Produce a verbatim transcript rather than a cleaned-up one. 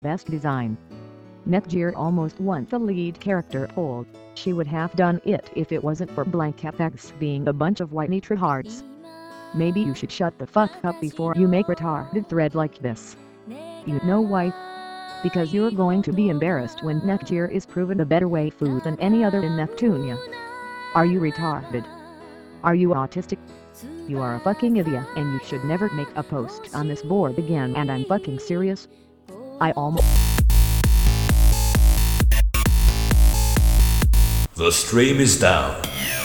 Best Design. Netgear almost won the lead character poll. She would have done it if it wasn't for blank F X being a bunch of whiny tryhards. Maybe you should shut the fuck up before you make retarded thread like this. You know why? Because you're going to be embarrassed when Netgear is proven a better waifu than any other in Neptunia. Are you retarded? Are you autistic? You are a fucking idiot and you should never make a post on this board again, and I'm fucking serious. I almost... The stream is down.